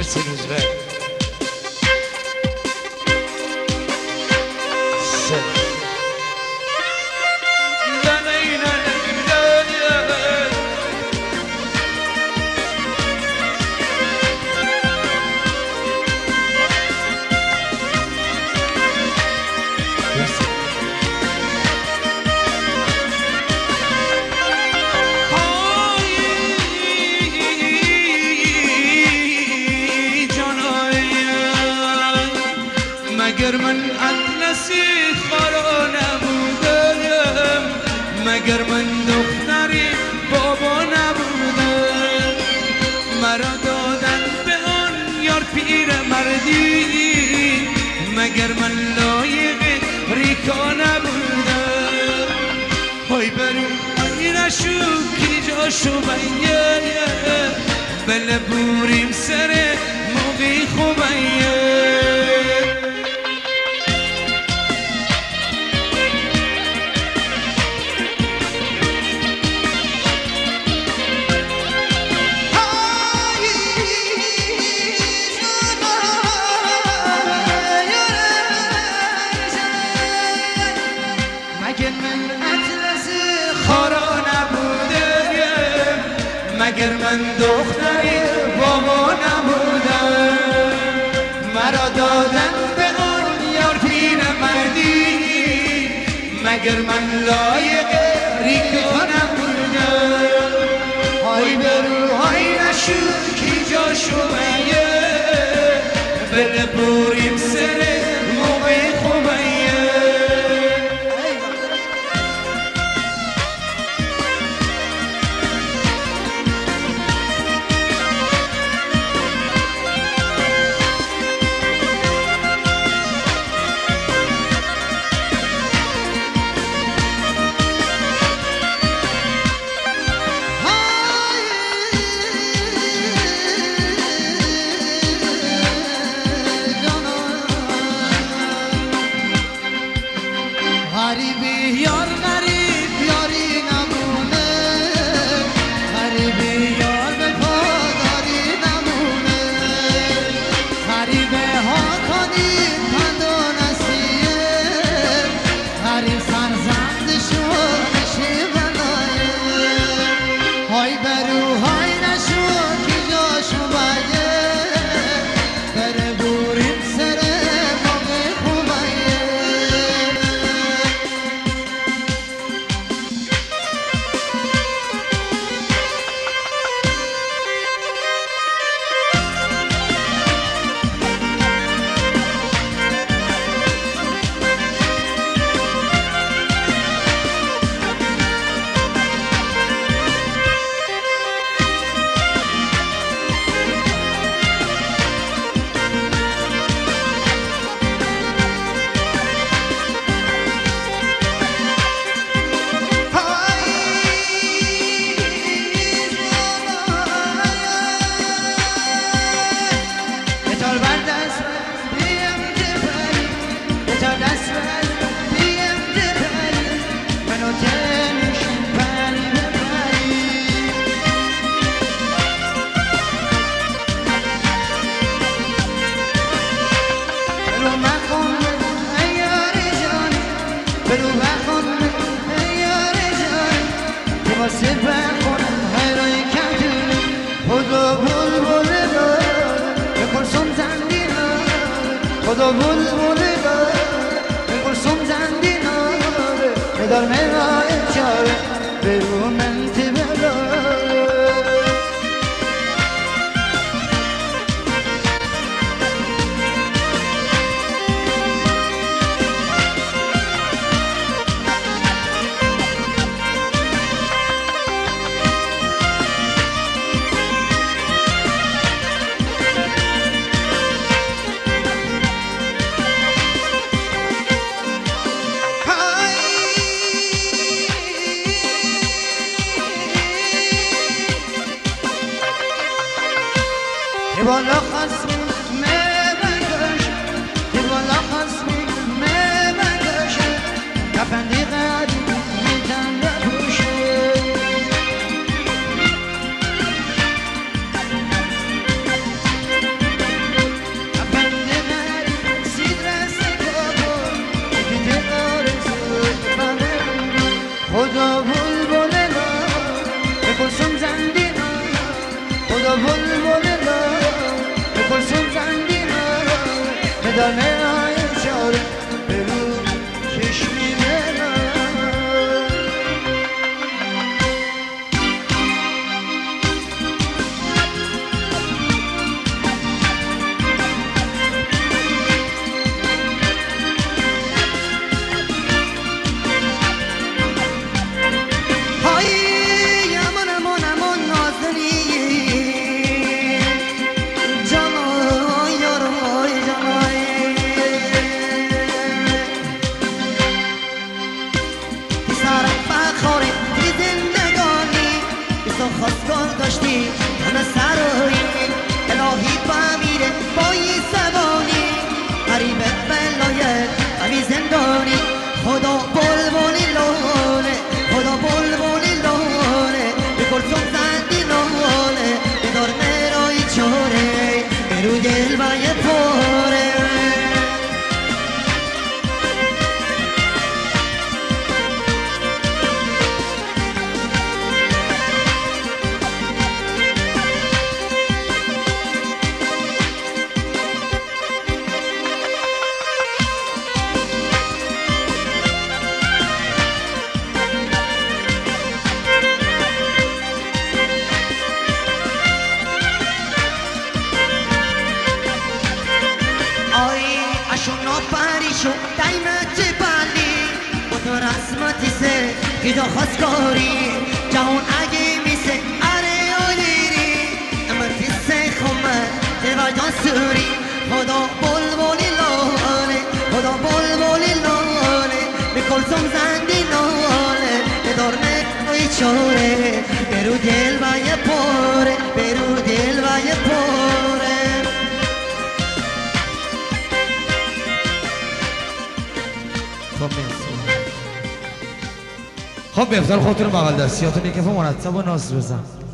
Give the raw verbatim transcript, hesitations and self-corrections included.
مرسی روزبه. مگر من اطلسی خارا نبودم، مگر من دختری بابا نبودم، مرا دادن به آن یار پیر مردی، مگر من لایق ریکا نبودم. های برو ای نشو کی جاشو بیه بله بوریم سر موقعی خوبیه. مگر من دختری بابا نبودم، مرا دادن به آن یار پیر مردی، مگر من لایق ریکا نبودم. های برو های نشو کی جاشو بیه بله بوریم سر موقع خوبیه. غریبی یار غریب یاری نمونه، غریبی یار به پاداری نمونه، غریبه ها کنید پندانسیه، غریب سرزندشو نشی بلایه. های برو های نشو کی جاشو بیه بره بوریم سره موقع خوبیه. برو بخون یار جان تو واسه بخونم هرای کتونه خدا بول بوله دار بکرسم زندینا خدا بول بوله دار بکرسم زندینا ندار مرای چاره برو من تبلا. بالا خصمی مبنگش دی بالا خصمی مبنگش کفندی قدی میتن بپوشه دیوانه های چاره برو چشمی منم خواستگار داشتی همه سرایی الهی بمیره با یه زبانی قریب بلایت همی زندانی خدا بلبلی لاله خدا بلبلی لاله به کلثوم زندی لاله بدار مرای چاره برو دل و یه پاره دایمت بالی با تو رسمتی سه که دا خواستگاری جهان اگه میسه اره آلیری اما تیسه خمه دوردان سوری خدا بلبلی لاله خدا بلبلی لاله به کلثوم زندی لاله بدار نکوی چاره برو دل و یه پاره برو دل و یه پاره خب بهتر خودتون بغل دستیاتون یکفه مرتب و ناز بزن